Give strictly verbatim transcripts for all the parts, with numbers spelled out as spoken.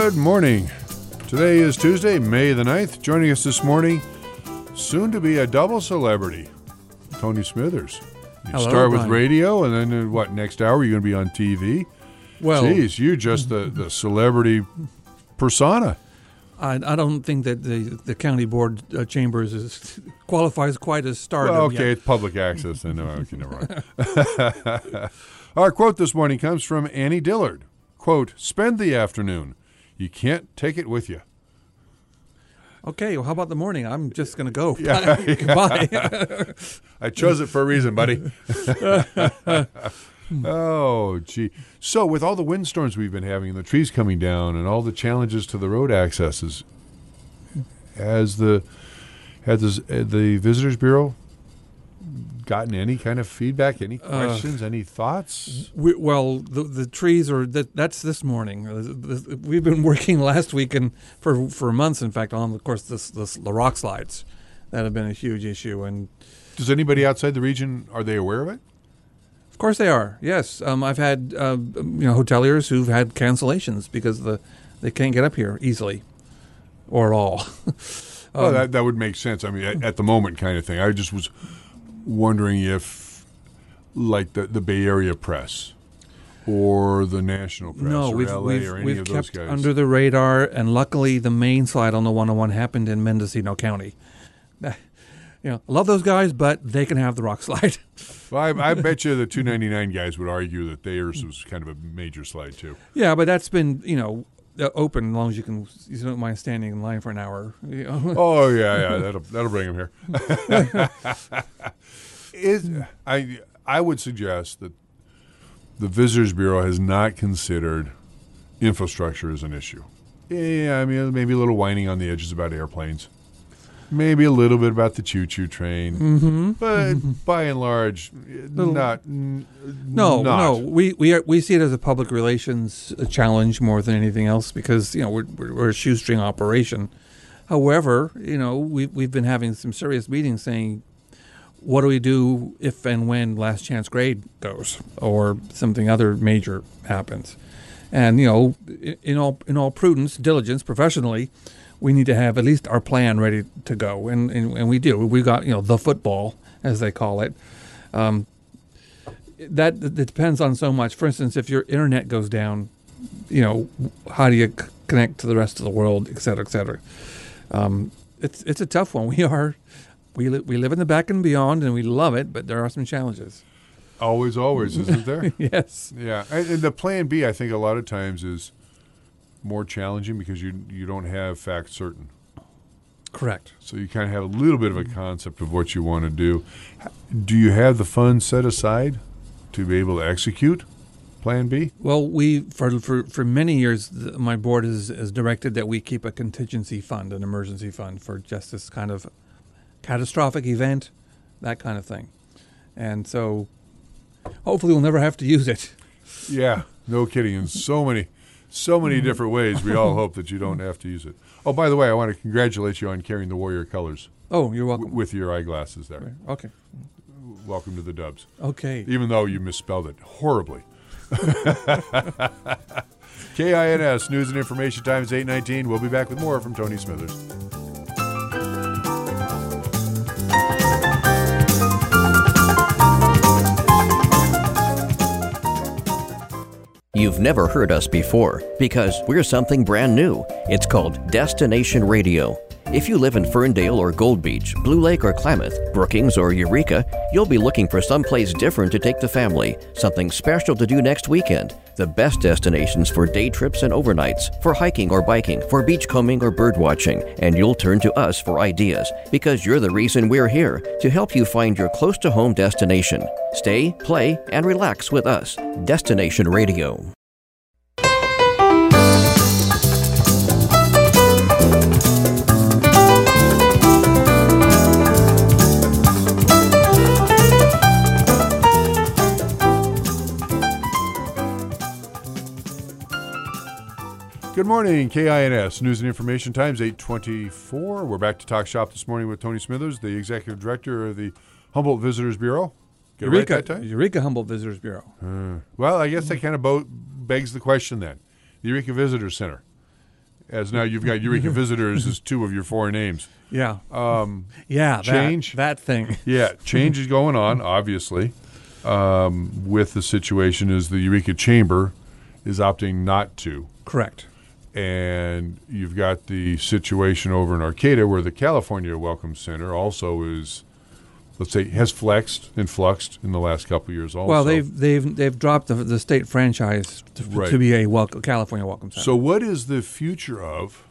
Good morning. Today is Tuesday, May the ninth. Joining us this morning, soon to be a double celebrity, Tony Smithers. You Hello, start with Brian. radio, and then uh, what, next hour you're going to be on T V? Well, Jeez, you're just the, the celebrity persona. I, I don't think that the, the county board uh, chambers is, qualifies quite as stardom Well, okay, yet. it's public access. Then no, okay, never mind. Our quote this morning comes from Annie Dillard. Quote, spend the afternoon. You can't take it with you. Okay, well, how about the morning? I'm just going to go. Yeah, Goodbye. I chose it for a reason, buddy. Oh, gee. So with all the windstorms we've been having and the trees coming down and all the challenges to the road accesses, has the has the, the Visitors Bureau gotten any kind of feedback, any questions, uh, any thoughts? We, well, the the trees are that that's this morning. Uh, the, we've been working last week and for for months, in fact, on of course this, this the rock slides that have been a huge issue. And does anybody outside the region, are they aware of it? Of course they are. Yes, um, I've had uh, you know hoteliers who've had cancellations because the they can't get up here easily or at all. um, well, that that would make sense. I mean, at, at the moment, kind of thing. I just was wondering if, like the the Bay Area press or the national press no, or we've, L A we've, or any we've of those kept guys under the radar, and luckily the main slide on the one oh one happened in Mendocino County. You know, I love those guys, but they can have the rock slide. Well, I, I bet you the two ninety-nine guys would argue that theirs was kind of a major slide too. Yeah, but that's been, you know, open as long as you can. You don't mind standing in line for an hour. You know? Oh yeah, yeah, that'll that'll bring them here. Is I I would suggest that the Visitors Bureau has not considered infrastructure as an issue. Yeah, I mean maybe a little whining on the edges about airplanes. Maybe a little bit about the choo-choo train, mm-hmm. but mm-hmm. by and large, Little, not. N- no, not. no. We we are, we see it as a public relations challenge more than anything else because you know we're we're, we're a shoestring operation. However, you know we've we've been having some serious meetings saying, what do we do if and when last chance grade goes or something other major happens, and you know in all in all prudence, diligence, professionally. We need to have at least our plan ready to go, and, and, and we do. We got you know the football, as they call it. Um, that, that depends on so much. For instance, if your internet goes down, you know how do you c- connect to the rest of the world, et cetera, et cetera. Um, it's it's a tough one. We are we li- we live in the back and beyond, and we love it, but there are some challenges. Always, always, isn't there? Yes. Yeah, and, and the plan B, I think, a lot of times is more challenging because you you don't have fact certain. Correct. So you kind of have a little bit of a concept of what you want to do. Do you have the funds set aside to be able to execute Plan B? Well, we for for, for many years, the, my board has, has directed that we keep a contingency fund, an emergency fund for just this kind of catastrophic event, that kind of thing. And so hopefully we'll never have to use it. Yeah, no kidding. In so many So many different ways. We all hope that you don't have to use it. Oh, by the way, I want to congratulate you on carrying the Warrior colors. Oh, you're welcome. W- with your eyeglasses there. Okay. Welcome to the Dubs. Okay. Even though you misspelled it horribly. K I N S, News and Information Times eight nineteen. We'll be back with more from Tony Smithers. You've never heard us before because we're something brand new. It's called Destination Radio. If you live in Ferndale or Gold Beach, Blue Lake or Klamath, Brookings or Eureka, you'll be looking for someplace different to take the family, something special to do next weekend. The best destinations for day trips and overnights, for hiking or biking, for beachcombing or birdwatching, and you'll turn to us for ideas because you're the reason we're here, to help you find your close-to-home destination. Stay, play, and relax with us. Destination Radio. Good morning, K I N S, News and Information Times, eight twenty-four. We're back to Talk Shop this morning with Tony Smithers, the Executive Director of the Humboldt Visitors Bureau. Get it right Eureka, that time? Eureka Humboldt Visitors Bureau. Uh, well, I guess that kind of bo- begs the question then. The Eureka Visitors Center. as now you've got Eureka Visitors as two of your four names. Yeah. Um, yeah. change. That, that thing. Yeah, change is going on, obviously, um, with the situation is the Eureka Chamber is opting not to. Correct. And you've got the situation over in Arcata where the California Welcome Center also is, let's say, has flexed and fluxed in the last couple of years also. Well, they've they've they've dropped the, the state franchise to, Right. to be a welcome, California Welcome Center. So what is the future of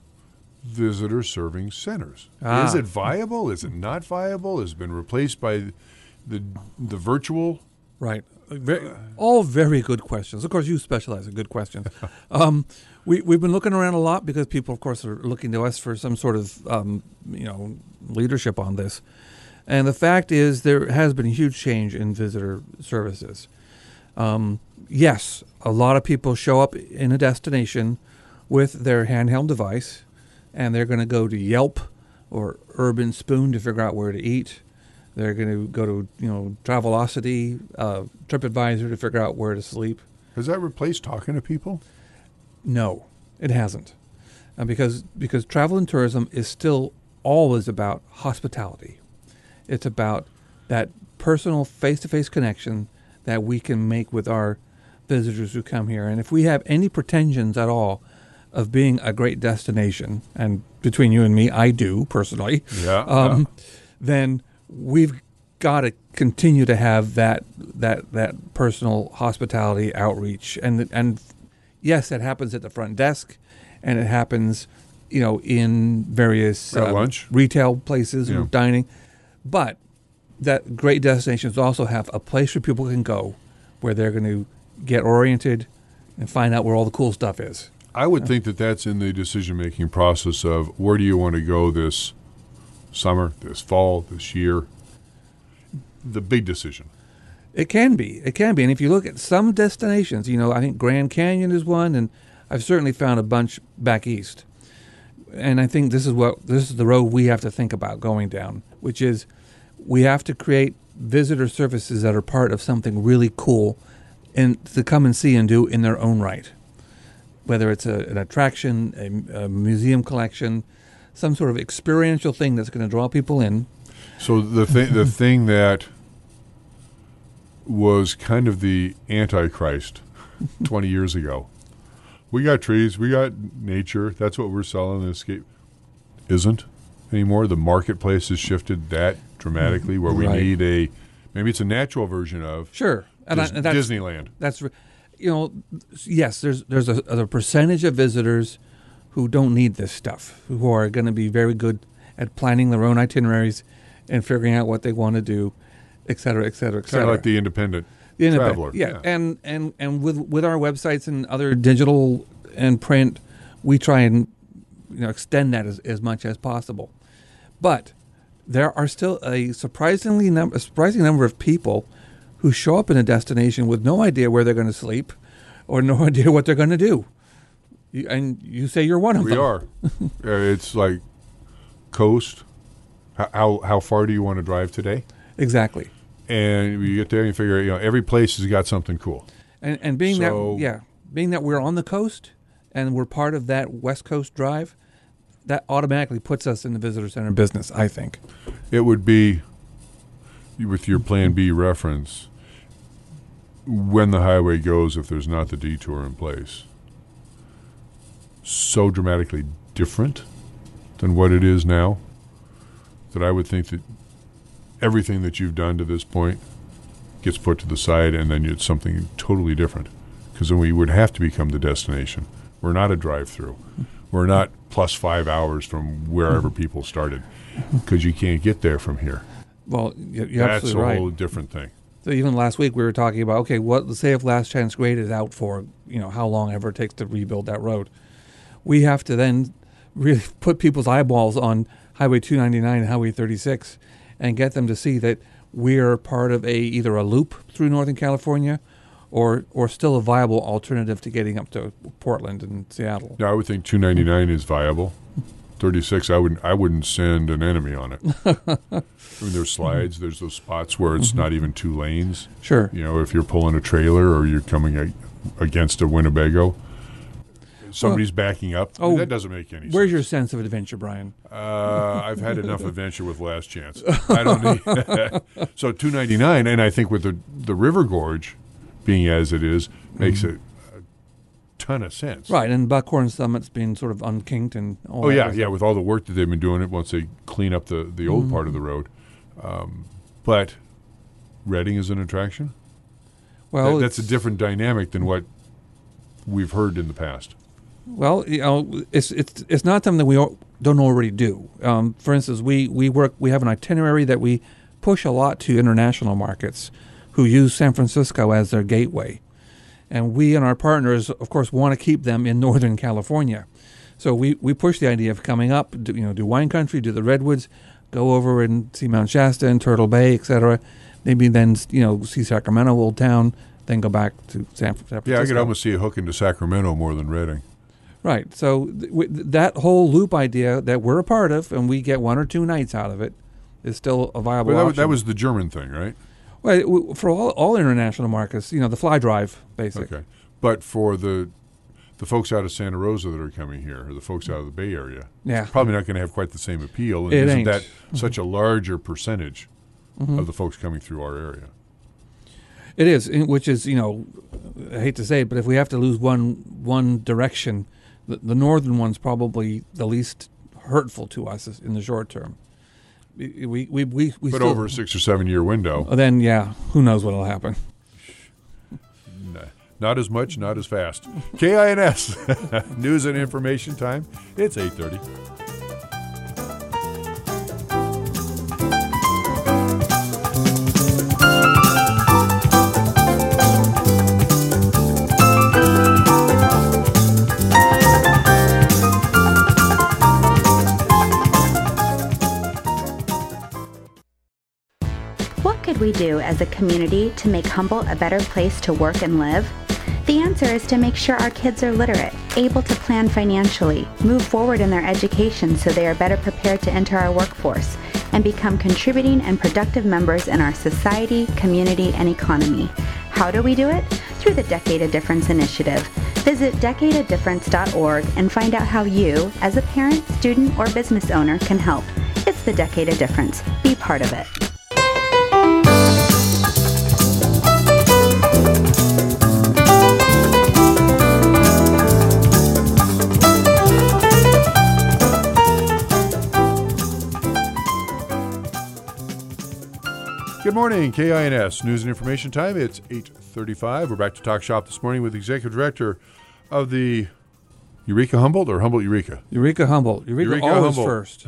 visitor serving centers? Ah. Is it viable? Is it not viable? Has it been replaced by the the virtual? Right. Very, all very good questions. Of course, you specialize in good questions. um, we, we've been looking around a lot because people, of course, are looking to us for some sort of, um, you know, leadership on this. And the fact is there has been a huge change in visitor services. Um, yes, a lot of people show up in a destination with their handheld device, and they're going to go to Yelp or Urban Spoon to figure out where to eat. They're going to go to, you know, Travelocity, uh, TripAdvisor to figure out where to sleep. Has that replaced talking to people? No, it hasn't. Uh, because because travel and tourism is still always about hospitality. It's about that personal face-to-face connection that we can make with our visitors who come here. And if we have any pretensions at all of being a great destination, and between you and me, I do personally, Yeah. um, yeah. then we've got to continue to have that that that personal hospitality outreach, and and yes, it happens at the front desk, and it happens, you know, in various At uh, lunch. retail places Yeah. and dining, but that great destinations also have a place where people can go, where they're going to get oriented and find out where all the cool stuff is. I would think that that's in the decision-making process of where do you want to go this summer, this fall, this year. The big decision. It can be. It can be. And if you look at some destinations, you know, I think Grand Canyon is one, and I've certainly found a bunch back east. And I think this is what this is the road we have to think about going down, which is we have to create visitor services that are part of something really cool and to come and see and do in their own right. Whether it's a, an attraction, a, a museum collection, some sort of experiential thing that's going to draw people in. So the thing, the thing that was kind of the Antichrist twenty years ago. We got trees, we got nature. That's what we're selling. The escape isn't anymore. The marketplace has shifted that dramatically, where we Right. need a maybe it's a natural version of Sure, and, I, Dis- and that's, Disneyland. That's, re- you know, yes. There's there's a, a percentage of visitors who don't need this stuff, who are going to be very good at planning their own itineraries and figuring out what they want to do, et cetera, et cetera, et Kind cetera. of like the independent The independent- traveler. yeah. And, and and with with our websites and other digital and print, we try and you know extend that as, as much as possible. But there are still a surprisingly num- a surprising number of people who show up in a destination with no idea where they're going to sleep or no idea what they're going to do. You, and you say you're one of We them. are. Uh, it's like coast. How, how how far do you want to drive today? Exactly. And you get there and you figure, you know, every place has got something cool. And and being So- that yeah, being that we're on the coast and we're part of that West Coast drive, that automatically puts us in the visitor center business, I think. It would be, with your Plan B reference, when the highway goes, if there's not the detour in place, so dramatically different than what it is now, that I would think that everything that you've done to this point gets put to the side, and then it's something totally different. Because then we would have to become the destination. We're not a drive-through. We're not plus five hours from wherever people started, because you can't get there from here. Well, you're That's a absolutely right. whole different thing. So even last week we were talking about, okay, what, let's say if Last Chance Grade is out for, you know, how long ever it takes to rebuild that road. We have to then really put people's eyeballs on Highway two ninety-nine and Highway thirty-six and get them to see that we're part of a either a loop through Northern California or or still a viable alternative to getting up to Portland and Seattle. Now, I would think two ninety-nine is viable. thirty-six, I wouldn't. I wouldn't send an enemy on it. I mean, there's slides. There's those spots where it's not even two lanes. Sure. You know, if you're pulling a trailer or you're coming a, against a Winnebago, somebody's backing up. Oh, that doesn't make any sense. Where's your sense of adventure, Brian? Uh, I've had enough adventure with Last Chance. I don't need so two ninety-nine, and I think with the the River Gorge being as it is, makes mm-hmm. a, a ton of sense. Right, and Buckhorn Summit's being sort of unkinked and all oh that. yeah, yeah, with all the work that they've been doing it once they clean up the the old mm-hmm. part of the road. Um, but Reading is an attraction. Well, that, that's a different dynamic than what we've heard in the past. Well, you know, it's it's it's not something we don't already do. Um, for instance, we, we work we have an itinerary that we push a lot to international markets who use San Francisco as their gateway, and we and our partners, of course, want to keep them in Northern California. So we, we push the idea of coming up, do, you know, do wine country, do the redwoods, go over and see Mount Shasta and Turtle Bay, et cetera. Maybe then you know see Sacramento, Old Town, then go back to San, San Francisco. Yeah, I could almost see a hook into Sacramento more than Reading. Right. So th- w- that whole loop idea that we're a part of, and we get one or two nights out of it, is still a viable but that, option. That was the German thing, right? Well, it, w- for all all international markets, you know, the fly drive, basically. Okay. But for the the folks out of Santa Rosa that are coming here, or the folks out of the Bay Area, yeah. it's probably not going to have quite the same appeal. And it isn't ain't. that mm-hmm. such a larger percentage mm-hmm. of the folks coming through our area? It is, which is, you know, I hate to say it, but if we have to lose one one direction, the, the northern one's probably the least hurtful to us in the short term. We we we, we, we But still, over a six or seven year window, then yeah, who knows what'll happen? Nah, not as much, not as fast. K I N S News and Information Time. It's eight thirty. We do as a community to make Humboldt a better place to work and live? The answer is to make sure our kids are literate, able to plan financially, move forward in their education so they are better prepared to enter our workforce, and become contributing and productive members in our society, community, and economy. How do we do it? Through the Decade of Difference initiative. Visit decade of difference dot org and find out how you, as a parent, student, or business owner, can help. It's the Decade of Difference. Be part of it. Good morning, K I N S News and Information Time. It's eight thirty-five. We're back to Talk Shop this morning with Executive Director of the Eureka Humboldt or Humboldt Eureka? Eureka Humboldt. Eureka, Eureka always Humboldt. first.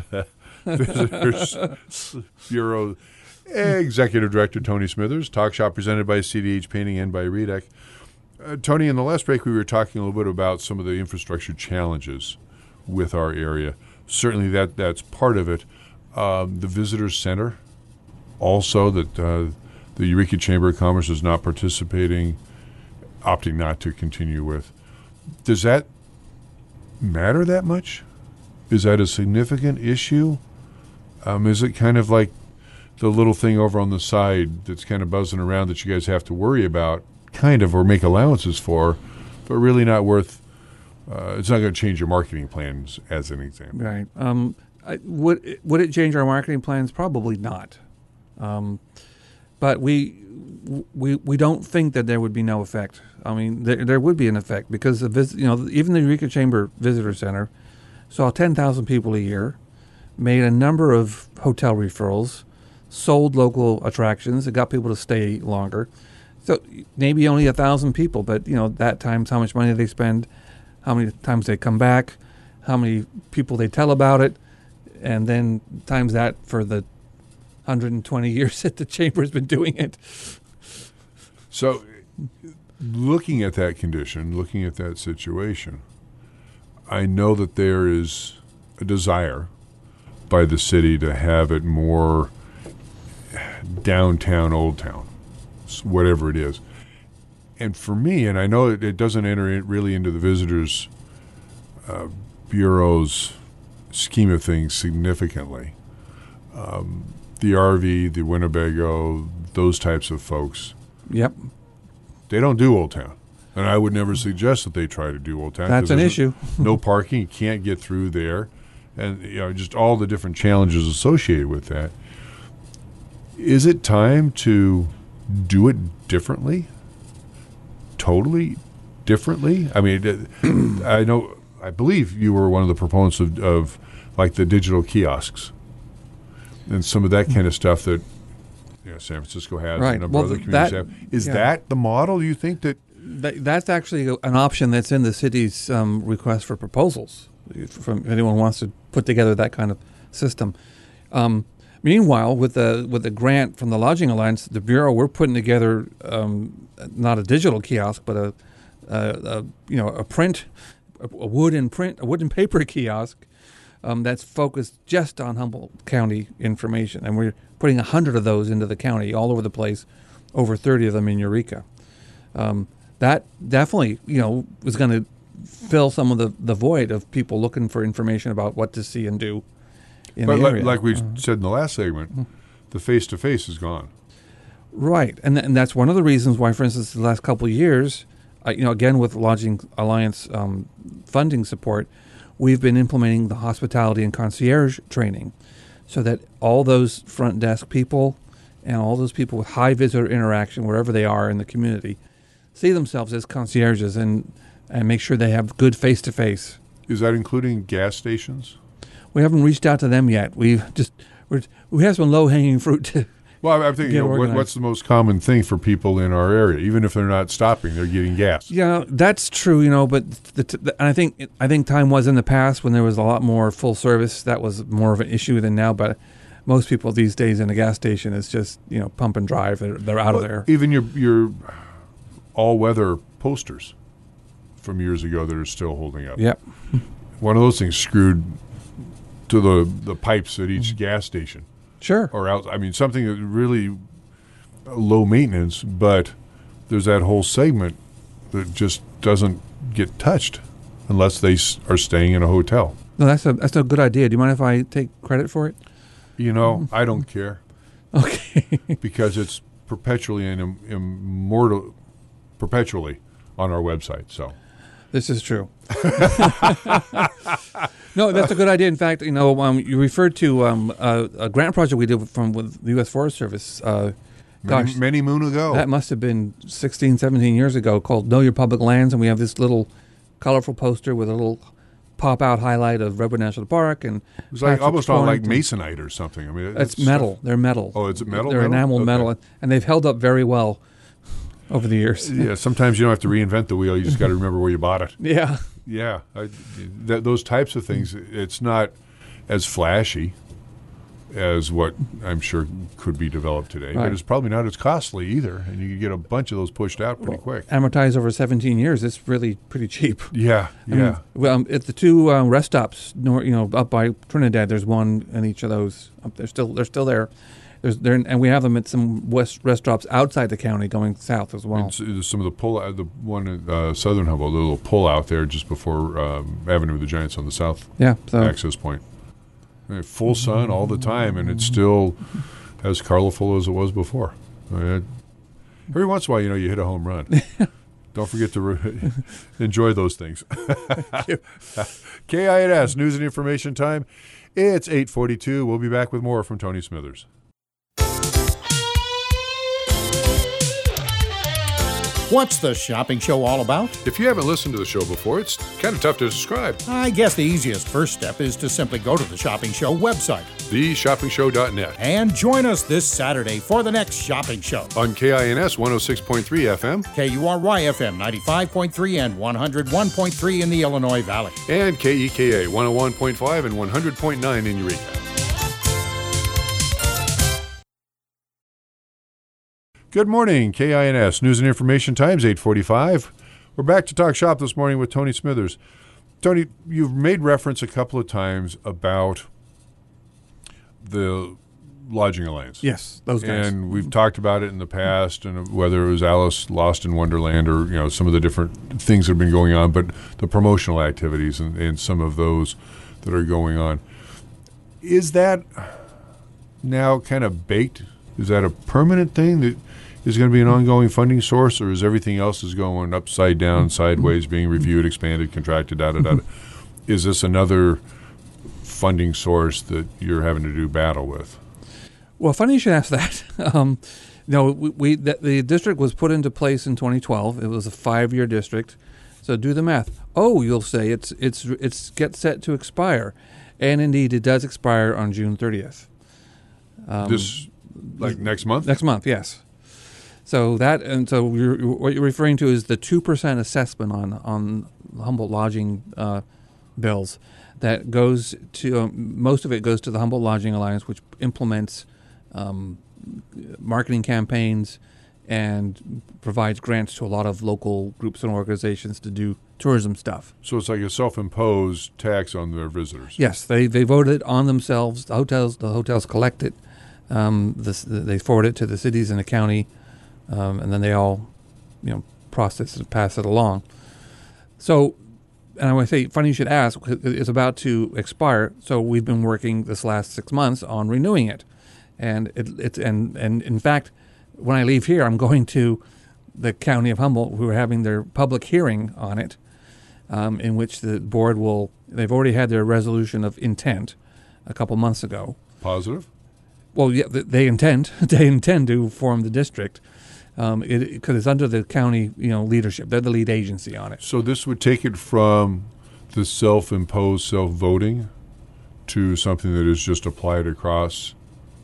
Visitors Bureau Executive Director Tony Smithers. Talk Shop presented by C D H Painting and by Redec. Uh, Tony, in the last break we were talking a little bit about some of the infrastructure challenges with our area. Certainly that that's part of it. Um, the Visitors Center, also that uh, the Eureka Chamber of Commerce is not participating, opting not to continue with. Does that matter that much? Is that a significant issue? Um, is it kind of like the little thing over on the side that's kind of buzzing around that you guys have to worry about, kind of, or make allowances for, but really not worth, uh, it's not going to change your marketing plans, as an example. Right. Um, I, would, it, would it change our marketing plans? Probably not. Um, but we, we we don't think that there would be no effect. I mean, there, there would be an effect because the visit, you know, even the Eureka Chamber Visitor Center saw ten thousand people a year, made a number of hotel referrals, sold local attractions, it got people to stay longer. So maybe only a thousand people, but you know that times how much money they spend, how many times they come back, how many people they tell about it, and then times that for the one hundred twenty years that the chamber has been doing it. So, looking at that condition, looking at that situation, I know that there is a desire by the city to have it more downtown, Old Town, whatever it is. And for me, and I know it, it doesn't enter in really into the Visitors uh, Bureau's scheme of things significantly. Um, the R V, the Winnebago, those types of folks. Yep. They don't do Old Town. And I would never suggest that they try to do Old Town. That's an issue. No parking. You can't get through there. And, you know, just all the different challenges associated with that. Is it time to do it differently? Totally differently? I mean, I know, I believe you were one of the proponents of, of like the digital kiosks and some of that kind of stuff that you know, San Francisco has Right. and a number Well, of other communities that- have. Is yeah. that the model you think that? That, that's actually a- an option that's in the city's um, request for proposals. From if anyone wants to put together that kind of system. Um, meanwhile, with the with the grant from the Lodging Alliance, the Bureau, we're putting together um, not a digital kiosk, but a, a, a you know a print, a, a wood and print, a wood and paper kiosk um, that's focused just on Humboldt County information, and we're putting a hundred of those into the county, all over the place, over thirty of them in Eureka. Um, that definitely, you know, was going to fill some of the, the void of people looking for information about what to see and do in But the like, area. like we Uh, said in the last segment, Mhm. the face-to-face is gone. Right, and th- and that's one of the reasons why, for instance, the last couple of years, uh, you know, again with Lodging Alliance um, funding support, we've been implementing the hospitality and concierge training, so that all those front desk people and all those people with high visitor interaction, wherever they are in the community, see themselves as concierges and and make sure they have good face-to-face. Is that including gas stations? We haven't reached out to them yet. We've just we're, we have some low-hanging fruit to. Well, I'm thinking, Get you know, what, organized. what's the most common thing for people in our area? Even if they're not stopping, they're getting gas. Yeah, that's true. You know, but the, the, and I think I think time was in the past when there was a lot more full service. That was more of an issue than now. But most people these days in a gas station is just you know pump and drive. They're, they're out Well, of there. Even your your all-weather posters from years ago that are still holding up. Yep. One of those things screwed to the the pipes at each gas station Sure. or out. I mean, something that really low maintenance, but there's that whole segment that just doesn't get touched unless they s- are staying in a hotel. No, that's a that's a good idea. Do you mind if I take credit for it? You know, I don't care Okay. because it's perpetually and im- immortal, perpetually on our website. So. This is true. No, that's a good idea. In fact, you know, um, you referred to um, a, a grant project we did from with the U S Forest Service. Uh, Many, gosh, many moon ago. that must have been sixteen, seventeen years ago, called Know Your Public Lands, and we have this little colorful poster with a little pop-out highlight of Redwood National Park. And it was like Patrick's almost all like Point and- masonite or something. I mean, It's metal. They're metal. Oh, is it metal? They're metal? enamel Okay. metal, and they've held up very well over the years. Yeah, sometimes you don't have to reinvent the wheel. You just got to remember where you bought it. Yeah. Yeah, I, th- those types of things. It's not as flashy as what I'm sure could be developed today, Right. but it's probably not as costly either. And you can get a bunch of those pushed out pretty quick. Amortized over seventeen years, it's really pretty cheap. Yeah, I mean, yeah. well, um, at the two um, rest stops, nor, you know, up by Trinidad, there's one in each of those. Up they're still they're still there. There's there, and we have them at some west rest stops outside the county, going south as well. And so there's some of the pull out, the one at uh, Southern Humboldt, the little pull out there just before um, Avenue of the Giants on the south Yeah, so access point. I mean, full sun all the time, and it's still as colorful as it was before. I mean, every once in a while, you know, you hit a home run. Don't forget to re- enjoy those things. K I N S, News and Information Time. It's eight forty-two. We'll be back with more from Tony Smithers. What's the shopping show all about? If you haven't listened to the show before, it's kind of tough to describe. I guess the easiest first step is to simply go to the Shopping Show website the shopping show dot net. and join us this Saturday for the next shopping show. On K I N S one oh six point three F M K U R Y F M ninety-five point three and one oh one point three in the Illinois Valley. and K E K A one oh one point five and one hundred point nine in Eureka. Good morning, K I N S News and Information Times, eight forty-five. We're back to talk shop this morning with Tony Smithers. Tony, you've made reference a couple of times about the Lodging Alliance. yes, those guys. And we've talked about it in the past, and whether it was Alice Lost in Wonderland or you know some of the different things that have been going on, but the promotional activities and, and some of those that are going on. Is that now kind of baked? Is that a permanent thing that is going to be an ongoing funding source, or is everything else is going upside down, sideways, being reviewed, expanded, contracted, da da da? Is this another funding source that you're having to do battle with? Well, funny you should ask that. um, no, we, we the, the district was put into place in twenty twelve. It was a five-year district. So do the math. Oh, you'll say it's it's it's get set to expire, and indeed it does expire on June thirtieth. Um, this like next month? Next month, yes. So that and so you're, what you're referring to is the two percent assessment on on Humboldt lodging uh, bills that goes to um, most of it goes to the Humboldt Lodging Alliance, which implements um, marketing campaigns and provides grants to a lot of local groups and organizations to do tourism stuff. So it's like a self-imposed tax on their visitors. Yes, they they voted it on themselves. The hotels the hotels collect it. Um, this, they forward it to the cities and the county, um, and then they all, you know, process it, pass it along. So, and I want to say, funny you should ask. It's about to expire, so we've been working this last six months on renewing it, and it, it's and and in fact, when I leave here, I'm going to the county of Humboldt, who are having their public hearing on it, um, in which the board will. They've already had their resolution of intent a couple months ago. Positive? Well, yeah, they intend they intend to form the district, um, it because it's under the county, you know, leadership. They're the lead agency on it. So this would take it from the self-imposed self-voting to something that is just applied across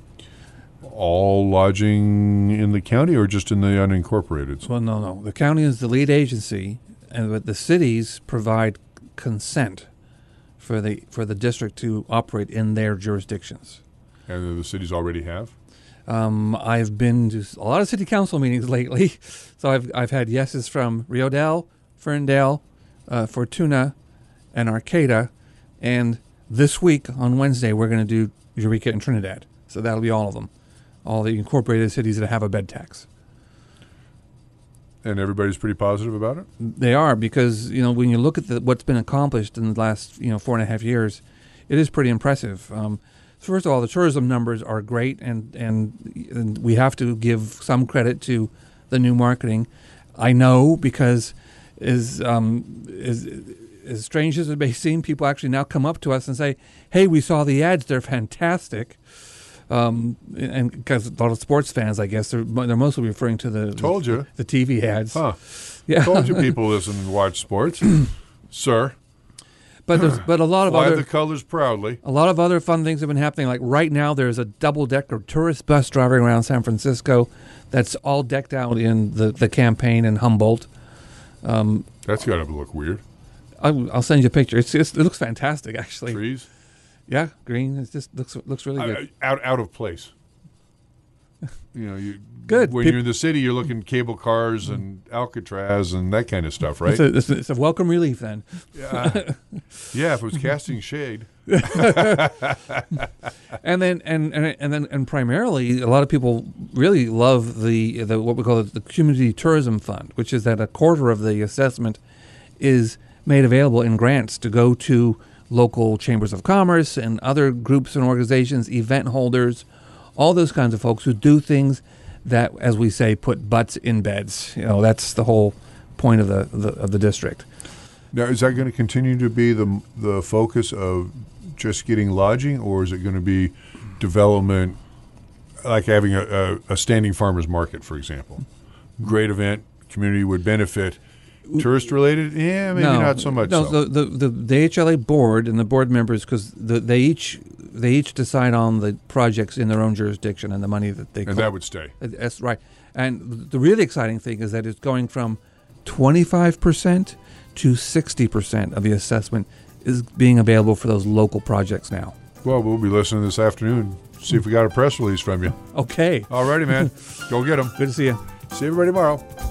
all lodging in the county, or just in the unincorporated? Well, no, no. The county is the lead agency, and but the cities provide consent for the for the district to operate in their jurisdictions. And the cities already have? Um, I've been to a lot of city council meetings lately, so I've I've had yeses from Rio Dell, Ferndale, uh, Fortuna, and Arcata, and this week on Wednesday we're going to do Eureka and Trinidad. So that'll be all of them, all the incorporated cities that have a bed tax. And everybody's pretty positive about it? They are, because you know when you look at the, what's been accomplished in the last you know four and a half years, it is pretty impressive. Um, First of all, the tourism numbers are great, and, and and we have to give some credit to the new marketing. I know because, as um, as, as strange as it may seem, people actually now come up to us and say, "Hey, we saw the ads; they're fantastic." Um, and because a lot of sports fans, I guess, they're they're mostly referring to the told you the, the T V ads. Huh? Yeah, told you people listen and watch sports, sir. But there's but a lot of Fly other the colors proudly. A lot of other fun things have been happening. Like right now, there's a double-decker tourist bus driving around San Francisco that's all decked out in the, the campaign in Humboldt. Um, that's got to look weird. I'll, I'll send you a picture. It's, it's, it looks fantastic, actually. Trees? Yeah, green. It just looks looks really good. Uh, out out of place. You know, you good. When Pe- you're in the city, you're looking cable cars and Alcatraz and that kind of stuff, right? It's a, it's a, it's a welcome relief, then. Yeah, yeah. If it was casting shade. and then and, and and then and primarily, a lot of people really love the the what we call the Community Tourism Fund, which is that a quarter of the assessment is made available in grants to go to local chambers of commerce and other groups and organizations, event holders, all those kinds of folks who do things that, as we say, put butts in beds. You know, that's the whole point of the, the of the district. Now, is that going to continue to be the the focus of just getting lodging, or is it going to be development, like having a, a, a standing farmers market, for example? Great event, community would benefit. Tourist related? Yeah, maybe no, not so much. No, so. the, the the H L A board and the board members, because the, they each they each decide on the projects in their own jurisdiction and the money that they. And collect. that would stay. That's right. And the really exciting thing is that it's going from twenty-five percent to sixty percent of the assessment is being available for those local projects now. Well, we'll be listening this afternoon. See if we got a press release from you. Okay. All righty, man. Go get them. Good to see you. See everybody tomorrow.